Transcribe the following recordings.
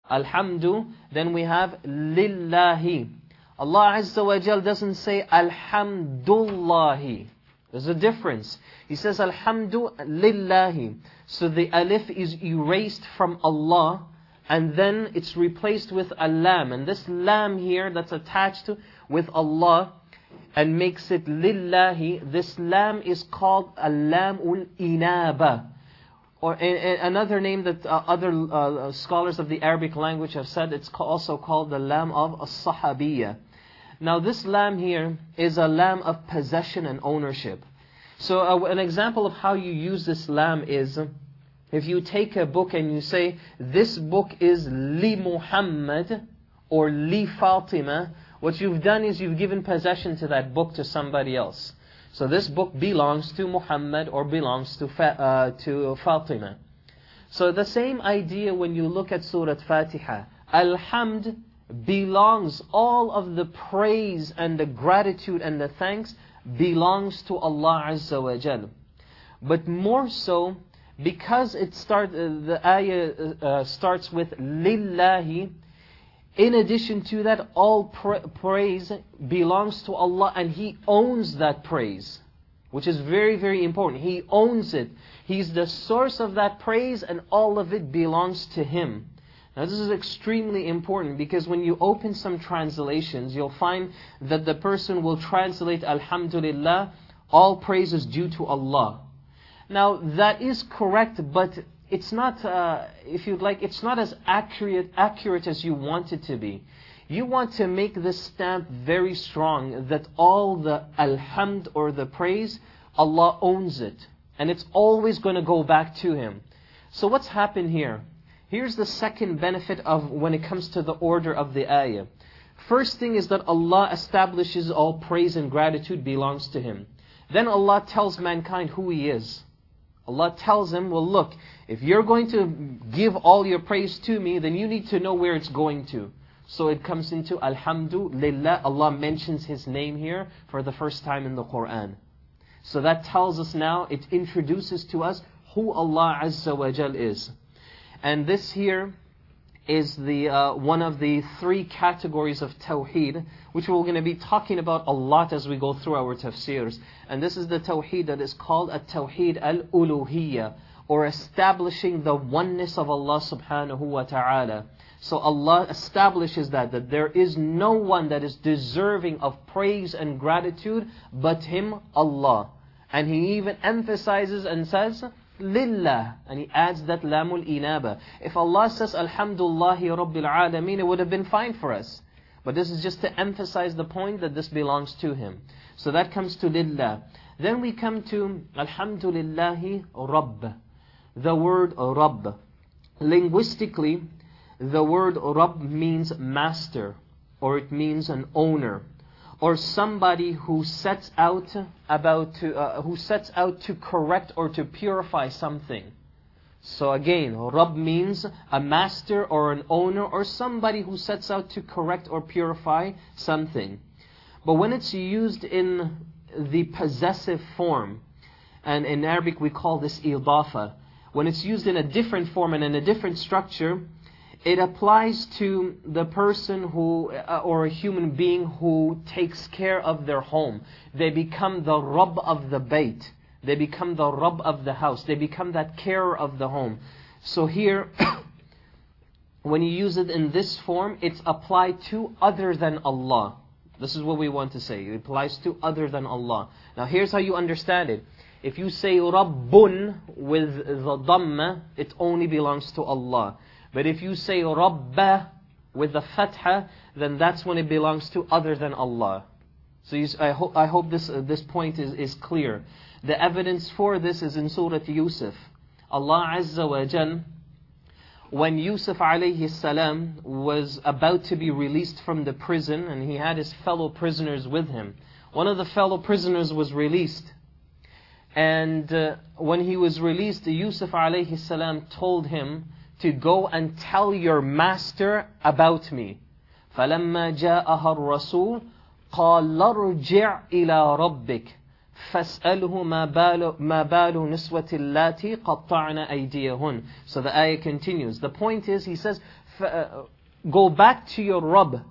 Alhamdu, then we have lillahi. Allah Azza wa Jal doesn't say alhamdulillahi. There's a difference. He says alhamdu lillahi. So the alif is erased from Allah, and then it's replaced with a lam. And this lam here that's attached with Allah and makes it lillahi, this lam is called al-lamul inaba. Or another name that other scholars of the Arabic language have said, it's also called the lam of as-sahabiyya. Now this lam here is a lam of possession and ownership. So an example of how you use this lam is, if you take a book and you say, this book is li Muhammad or li Fatima, what you've done is you've given possession to that book to somebody else. So this book belongs to Muhammad or belongs to Fatima. So the same idea when you look at Surah Fatiha. Alhamd belongs, all of the praise and the gratitude and the thanks belongs to Allah Azza wa Jal. But more so, because the ayah starts with lillahi, in addition to that, all praise belongs to Allah, and He owns that praise, which is very, very important. He owns it. He's the source of that praise, and all of it belongs to Him. Now this is extremely important, because when you open some translations, you'll find that the person will translate Alhamdulillah, all praise is due to Allah. Now that is correct, but it's not, if you'd like, it's not as accurate as you want it to be. You want to make this stamp very strong, that all the alhamd or the praise, Allah owns it. And it's always going to go back to Him. So what's happened here? Here's the second benefit of when it comes to the order of the ayah. First thing is that Allah establishes all praise and gratitude belongs to Him. Then Allah tells mankind who He is. Allah tells him, well look, if you're going to give all your praise to me, then you need to know where it's going to. So it comes into Alhamdulillah. Allah mentions His name here for the first time in the Quran. So that tells us now, it introduces to us who Allah Azza wa Jal is. And this here is the one of the three categories of Tawheed, which we're going to be talking about a lot as we go through our tafsirs. And this is the Tawheed that is called At-Tawheed Al-Uluhiyya, or establishing the oneness of Allah subhanahu wa ta'ala. So Allah establishes that there is no one that is deserving of praise and gratitude but Him, Allah. And He even emphasizes and says, Lillah, and He adds that lamul inaba. If Allah says Alhamdulillahi Rabbil Alameen, it would have been fine for us. But this is just to emphasize the point that this belongs to Him. So that comes to Lillah. Then we come to Alhamdulillahi Rabb. The word Rabb. Linguistically, the word Rabb means master, or it means an owner, or somebody who sets out to correct or to purify something. So again, Rabb means a master or an owner or somebody who sets out to correct or purify something. But when it's used in the possessive form, and in Arabic we call this idafa, when it's used in a different form and in a different structure, it applies to the person who, or a human being who takes care of their home. They become the Rabb of the Bayt. They become the Rabb of the house. They become that carer of the home. So here, when you use it in this form, it's applied to other than Allah. This is what we want to say. It applies to other than Allah. Now here's how you understand it. If you say Rabbun with the Dhamma, it only belongs to Allah. But if you say Rabba with the Fatha, then that's when it belongs to other than Allah. So I hope this point is clear. The evidence for this is in Surah Yusuf. Allah Azza wa Jal, when Yusuf alayhi salam was about to be released from the prison, and he had his fellow prisoners with him. One of the fellow prisoners was released. And when he was released, Yusuf alayhi salam told him to go and tell your master about me. فَلَمَّا جَاءَهَا الرَّسُولُ قَالَ ارْجِعْ إِلَىٰ رَبِّكَ فَاسْأَلْهُ مَا بَالُ نِسْوَةِ اللَّاتِي قَطَّعْنَ أَيْدِيَهُنْ. So the ayah continues. The point is, he says, go back to your Rabb.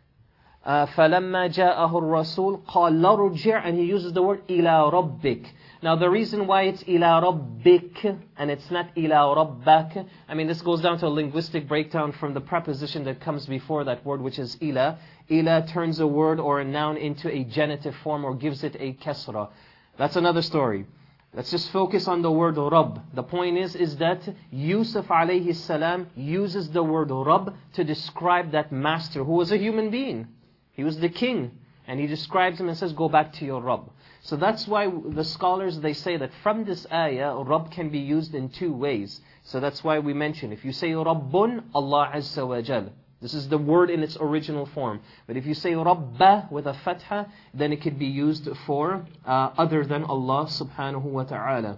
فَلَمَّا جَاءَهُ الرَّسُولُ قَالَ لَرُجِعْ, and he uses the word إِلَىٰ رَبِّكَ. Now the reason why it's إِلَىٰ رَبِّكَ and it's not إِلَىٰ رَبَّكَ, I mean this goes down to a linguistic breakdown from the preposition that comes before that word, which is إِلَىٰ. إِلَىٰ turns a word or a noun into a genitive form or gives it a kasra. That's another story. Let's just focus on the word Rabb. The point is that Yusuf alayhi salam uses the word Rabb to describe that master who was a human being. He was the king. And he describes him and says, go back to your Rabb. So that's why the scholars, they say that from this ayah, Rabb can be used in two ways. So that's why we mention, if you say Rabbun, Allah Azza wa Jal. This is the word in its original form. But if you say Rabba with a fatha, then it could be used for other than Allah subhanahu wa ta'ala.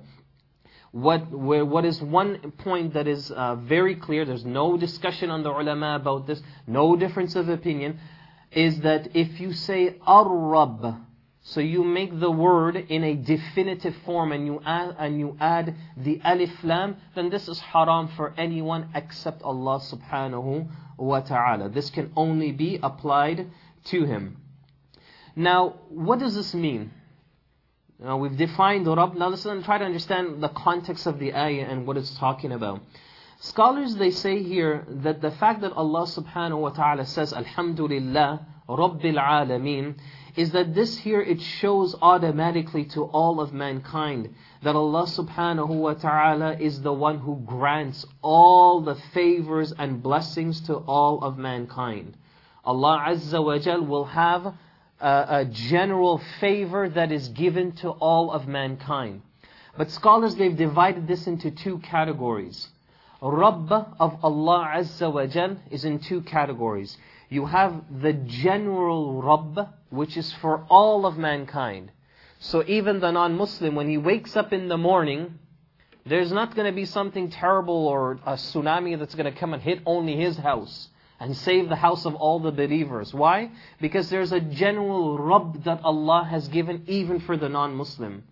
What is one point that is very clear, there's no discussion on the ulama about this, no difference of opinion, is that if you say Ar-Rabb, so you make the word in a definitive form and you add the alif lam, then this is haram for anyone except Allah subhanahu wa ta'ala. This can only be applied to Him. Now, what does this mean? Now, we've defined Rabb. Now let's try to understand the context of the ayah and what it's talking about. Scholars, they say here that the fact that Allah subhanahu wa ta'ala says, Alhamdulillah, Rabbil Alameen, is that this here, it shows automatically to all of mankind that Allah subhanahu wa ta'ala is the one who grants all the favors and blessings to all of mankind. Allah Azza wa Jal will have a general favor that is given to all of mankind. But scholars, they've divided this into two categories. Rabb of Allah Azza wa Jal is in two categories. You have the general Rabb, which is for all of mankind. So even the non-Muslim, when he wakes up in the morning, there's not going to be something terrible or a tsunami that's going to come and hit only his house and save the house of all the believers. Why? Because there's a general Rabb that Allah has given even for the non-Muslim.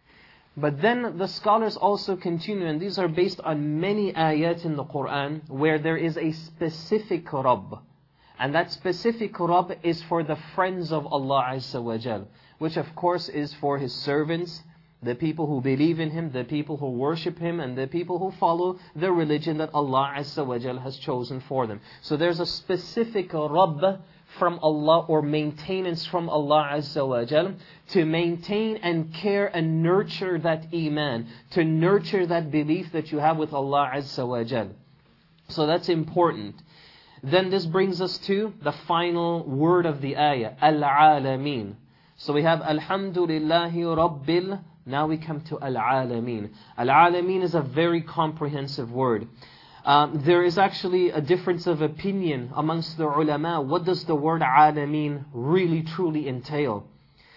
But then the scholars also continue, and these are based on many ayat in the Quran, where there is a specific Rabb. And that specific Rabb is for the friends of Allah Azza wa Jal, which of course is for His servants, the people who believe in Him, the people who worship Him, and the people who follow the religion that Allah Azza wa Jal has chosen for them. So there's a specific Rabb from Allah, or maintenance from Allah Azza wa Jal, to maintain and care and nurture that iman, to nurture that belief that you have with Allah Azza wa Jal. So that's important. Then this brings us to the final word of the ayah, Al-Alameen. So we have Alhamdulillahi Rabbil, now we come to Al-Alameen. Al-Alameen is a very comprehensive word. There is actually a difference of opinion amongst the ulama. What does the word Alameen really truly entail?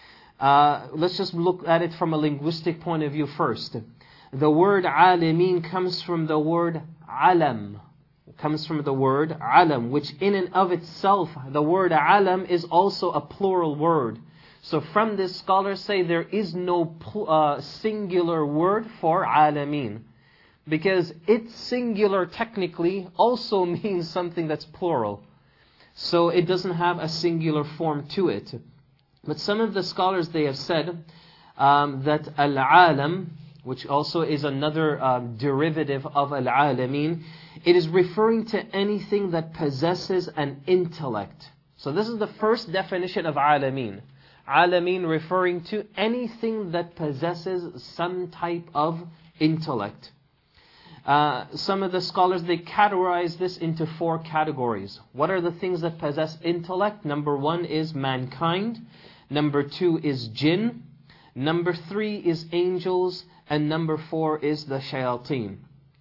Let's just look at it from a linguistic point of view first. The word Alameen comes from the word Alam. Comes from the word alam, which in and of itself, the word alam is also a plural word. So from this, scholars say there is no singular word for alameen, because its singular technically also means something that's plural. So it doesn't have a singular form to it. But some of the scholars, they have said that al-alam, which also is another derivative of al-alameen, it is referring to anything that possesses an intellect. So this is the first definition of alameen. Alameen referring to anything that possesses some type of intellect. Some of the scholars, they categorize this into four categories. What are the things that possess intellect? Number one is mankind. Number two is jinn. Number three is angels. And number four is the shayateen.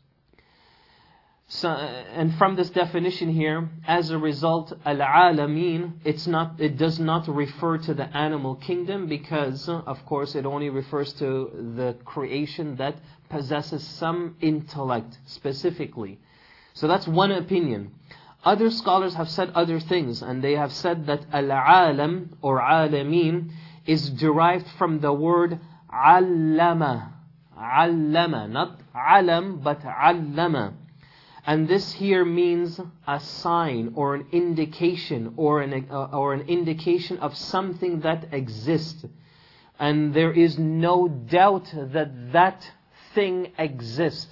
So, and from this definition here, as a result, al-alameen, it does not refer to the animal kingdom, because, of course, it only refers to the creation that possesses some intellect specifically. So that's one opinion. Other scholars have said other things, and they have said that al-alam or alameen is derived from the word allama. Allama, not alam, but allama. And this here means a sign or an indication or an indication of something that exists. And there is no doubt that that thing exists.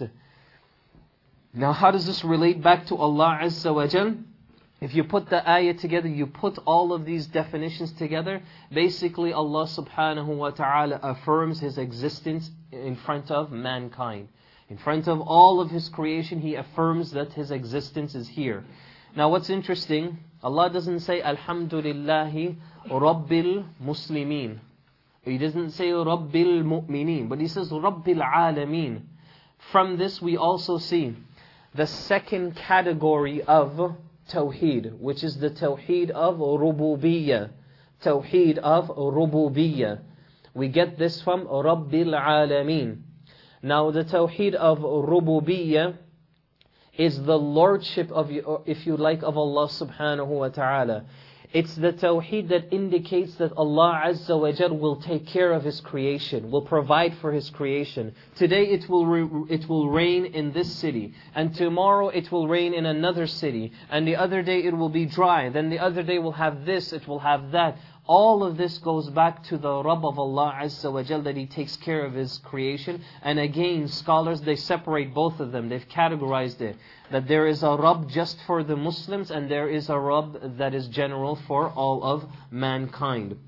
Now how does this relate back to Allah Azza wa Jal? If you put the ayah together, you put all of these definitions together, basically Allah subhanahu wa ta'ala affirms His existence in front of mankind. In front of all of His creation, He affirms that His existence is here. Now what's interesting, Allah doesn't say Alhamdulillahi Rabbil Muslimin. He doesn't say Rabbil Mu'mineen, but He says Rabbil Alameen. From this we also see the second category of Tawheed, which is the Tawheed of Rububiyyah. Tawheed of Rububiyyah. We get this from Rabbil Alameen. Now the Tawheed of Rububiyyah is the lordship of, if you like, of Allah subhanahu wa ta'ala. It's the Tawheed that indicates that Allah Azza wa Jal will take care of His creation, will provide for His creation. Today it will rain in this city, and tomorrow it will rain in another city, and the other day it will be dry, then the other day will have this, it will have that. All of this goes back to the Rabb of Allah Azza wa Jal, that He takes care of His creation. And again, scholars, they separate both of them. They've categorized it. That there is a Rabb just for the Muslims, and there is a Rabb that is general for all of mankind.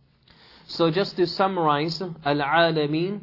So just to summarize, Al-Alameen,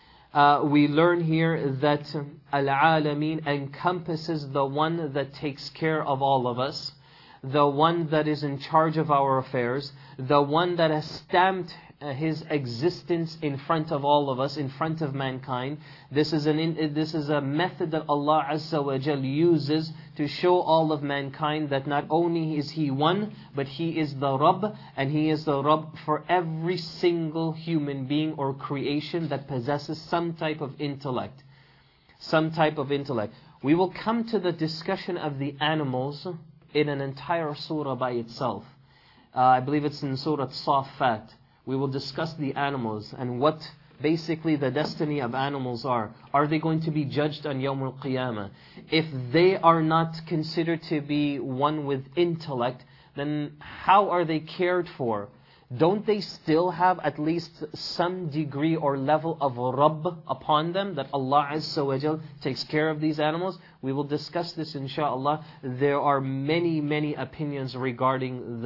we learn here that Al-Alameen encompasses the one that takes care of all of us, the one that is in charge of our affairs, the one that has stamped His existence in front of all of us, in front of mankind. This is a method that Allah Azza wa Jal uses to show all of mankind that not only is He one, but He is the Rabb, and He is the Rabb for every single human being or creation that possesses some type of intellect. Some type of intellect. We will come to the discussion of the animals in an entire surah by itself. I believe it's in Surah Safat. We will discuss the animals and what basically the destiny of animals are. Are they going to be judged on Yawm al-Qiyamah? If they are not considered to be one with intellect, then how are they cared for? Don't they still have at least some degree or level of Rabb upon them, that Allah Azza wa Jal takes care of these animals? We will discuss this inshaAllah. There are many opinions regarding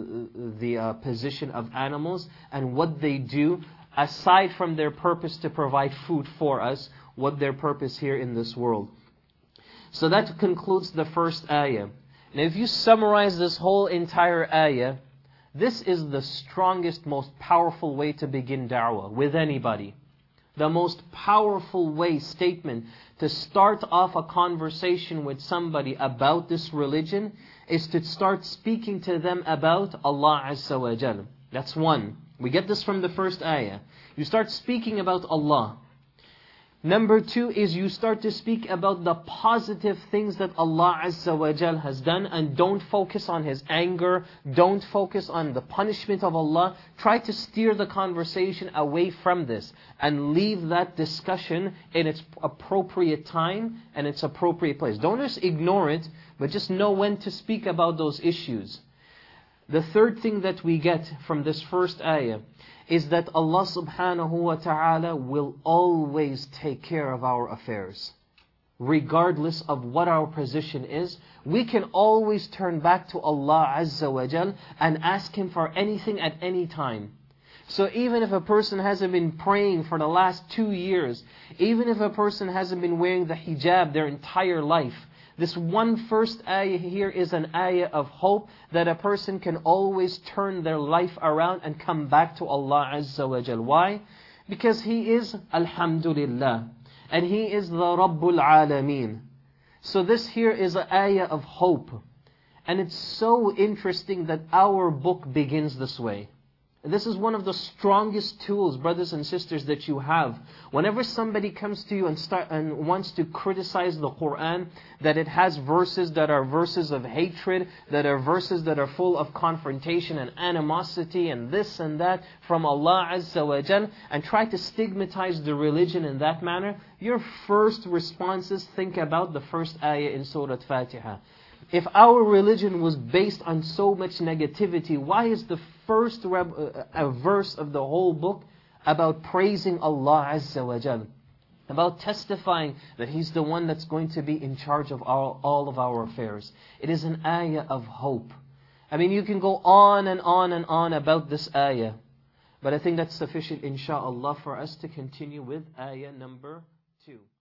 the position of animals and what they do, aside from their purpose to provide food for us, what their purpose here in this world. So that concludes the first ayah. Now if you summarize this whole entire ayah, this is the strongest, most powerful way to begin da'wah with anybody. The most powerful statement to start off a conversation with somebody about this religion is to start speaking to them about Allah Azza wa Jal. That's one. We get this from the first ayah. You start speaking about Allah. Number two is you start to speak about the positive things that Allah Azza wa Jal has done, and don't focus on His anger, don't focus on the punishment of Allah. Try to steer the conversation away from this and leave that discussion in its appropriate time and its appropriate place. Don't just ignore it, but just know when to speak about those issues. The third thing that we get from this first ayah is that Allah subhanahu wa ta'ala will always take care of our affairs. Regardless of what our position is, we can always turn back to Allah Azza wa Jal and ask Him for anything at any time. So even if a person hasn't been praying for the last 2 years, even if a person hasn't been wearing the hijab their entire life, this one first ayah here is an ayah of hope that a person can always turn their life around and come back to Allah Azza wa Jal. Why? Because He is Alhamdulillah, and He is the Rabbul Alameen. So this here is an ayah of hope. And it's so interesting that our book begins this way. This is one of the strongest tools, brothers and sisters, that you have. Whenever somebody comes to you and wants to criticize the Quran, that it has verses that are verses of hatred, that are verses that are full of confrontation and animosity and this and that from Allah Azza wa Jal, and try to stigmatize the religion in that manner, your first response is think about the first ayah in Surah Fatiha. If our religion was based on so much negativity, why is the first verse of the whole book about praising Allah Azza wa Jal, about testifying that He's the one that's going to be in charge of all of our affairs? It is an ayah of hope. I mean, you can go on and on and on about this ayah, but I think that's sufficient, insha'Allah, for us to continue with ayah number 2.